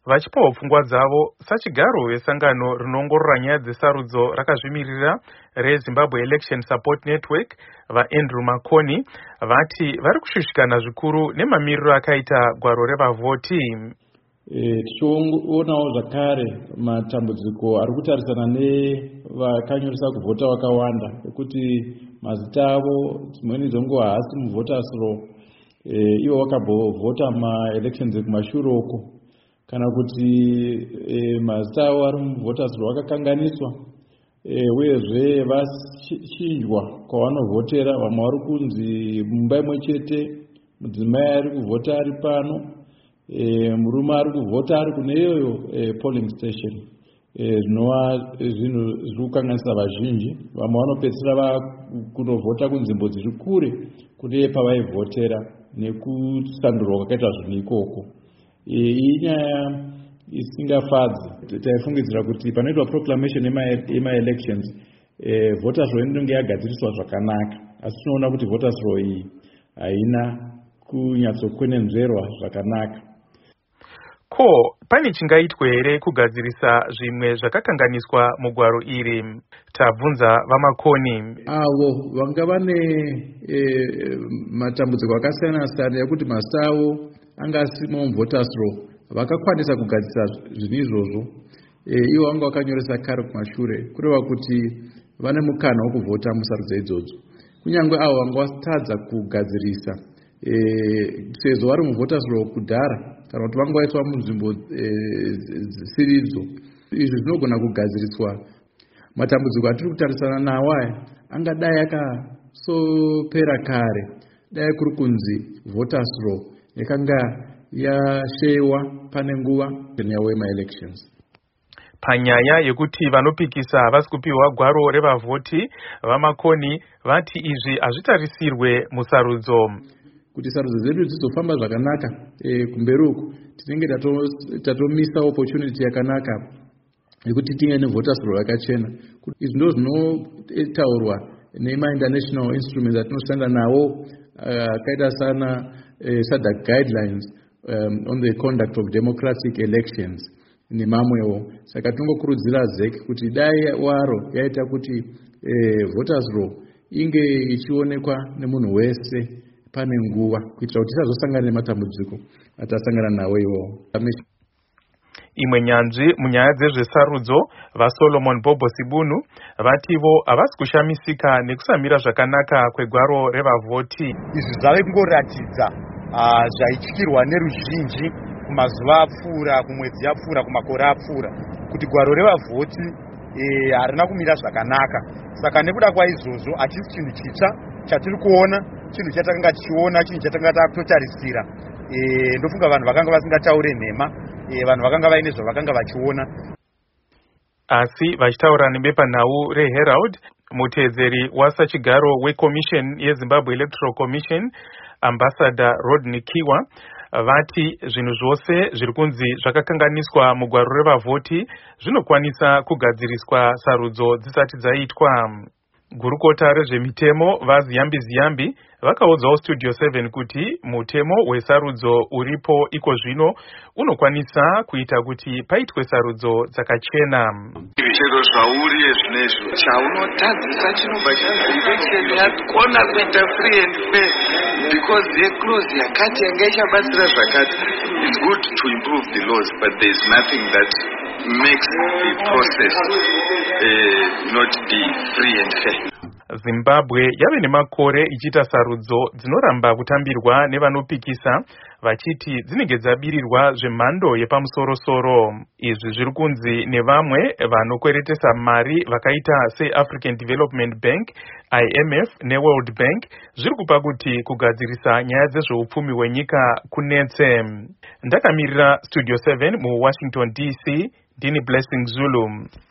vachipawo pfungwa dzavo. Sachigaro wesangano rinoongorora nyaya dzesarudzo rakazvimirira reZimbabwe Election Support Network, vaAndrew Makoni, vati vari kushushikana zvikuru nemamiriro akaita gwaro revavhoti. Tichionawo zvakare matambudziko ari kutarisana nevakanyoresa kuvhota vakawanda, ekuti mazita avo dzimweni dzenguva haasi muvhoters roll, ivo vakambovhota maelections ekumashure uko, kana kuti mazita avo ari muvhoters roll vakakanganiswa, uyezve vachinjwa kwavanovhotera. Vamwe vari kunzi mumba imwe chete, mudzimai ari kuvhota ari pano, murume ari kuvhota ari kune iyoyo polling station. Zvinova zvinhu zviri kukanganisa vazhinji. Vamwe vanopedzisira kunovhota kunzvimbo dziri kure kune pavaivhotera nekusandurwa kwakaita zvinhu ikoko. Iyi nyaya isingafadzi. Taifungidzira kuti panoitwa proclamation yemaelections voters roll inenge yagadziriswa zvakanaka, asi tinoona kuti voters roll iyi haina kunyatsokwenenzverwa zvakanaka. Ko pane chingaitwe here kugadzirisa zvimwe zvakakanganiswa mugwaro iri? Tabvunza vaMakoni. Avo vanga vane matambudziko akasiyana siyana ekuti mazita avo anga asimo muvhoters roll vakakwanisa kugadzirisa zvinhu izvozvo. Ivo vanga vakanyoresa kare kumashure, kureva kuti vane mukana wokuvhota musarudzo idzodzo. Kunyange avo vanga vasitadza kugadzirisa sezvo vari muvhoters roll kudhara, kana kuti vanga vaiswa munzvimbo dzisiridzo. Izvi zvinogona kugadziriswa. Matambudziko atiri kutarisana nawo aya angadai akasopera kare, dai kuri kunzi voters roll yakanga yashewa pane nguva yawo yemaelections. Panyaya yekuti vanopikisa havasi kupiwa gwaro revavhoti, vaMakoni vati izvi hazvitarisirwe musarudzo. Kuti sarudzo dzedu dzizofamba zvakanaka kumberi uku, tinenge tatomisa opportunity yakanaka yekuti tinge nevoters roll yakachena. Izvi ndo zvinotaurwa nema-international instruments atinoshanda nawo, akaita sana SADC guidelines on the conduct of democratic elections nemamwewo. Saka tinongokurudzira ZEC kuti dai waro yaita kuti voters roll inge ichionekwa nemunhu wese pane nguva, kuitira kuti tisazosangana nematambudziko atasangana nawo iwowo. Imwe nyanzvi munyaya dzezvesarudzo, vaSolomon Bobo Sibunu, vativo havasi kushamisika nekusamira zvakanaka kwegwaro revavhoti. Izvi zvave kungoratidza zvaityirwa neruzhinji kumazuva apfuura, kumwedzi yapfuura, kumakore apfuura, kuti gwaro revavhoti harina kumira zvakanaka. Saka nekuda kwaizvozvo hatisi chinhu chitsva chatiri kuona, chinhu chatakanga tichiona, chinhu chatakanga takutotarisira. Ndofunga vanhu vakanga vasingataure nhema, vanhu vakanga vaine zvavakanga vachiona. Asi vachitaura nebepanhau reHerald, muteedzeri wasachigaro weCommission yeZimbabwe Electoral Commission, Ambassador Rodney Kiwa, vati zvinhu zvose zviri kunzi zvakakanganiswa mugwaro revavhoti zvinokwanisa kugadziriswa sarudzo dzisati dzaitwa. Gurukota rezvemitemo vaZiyambi Ziyambi vakaudzawo Studio 7 kuti mutemo wesarudzo uripo iko zvino unokwanisa kuita kuti paitwe sarudzo dzakachena. Chero zvauri zvinezvo chaunotadzisa chinobva chanzi election yakona kuita free and fair because yeclose yakati yanga ichabatsira zvakati. It's good to improve the laws, but there is nothing that makes the process not be free and fair. Zimbabwe yave nemakore ichiita sarudzo dzinoramba kutambirwa nevanopikisa, vachiti dzinenge dzabirirwa zvemhando yepamusoro-soro. Izvi zviri kunzi nevamwe vanokweretesa mari vakaita seAfrican Development Bank, IMF neWorld Bank zviri kupa kuti kugadzirisa nyaya dzezveupfumi hwenyika kunetse. Ndakamirira Studio 7 muWashington DC, ndini Blessing Zulu.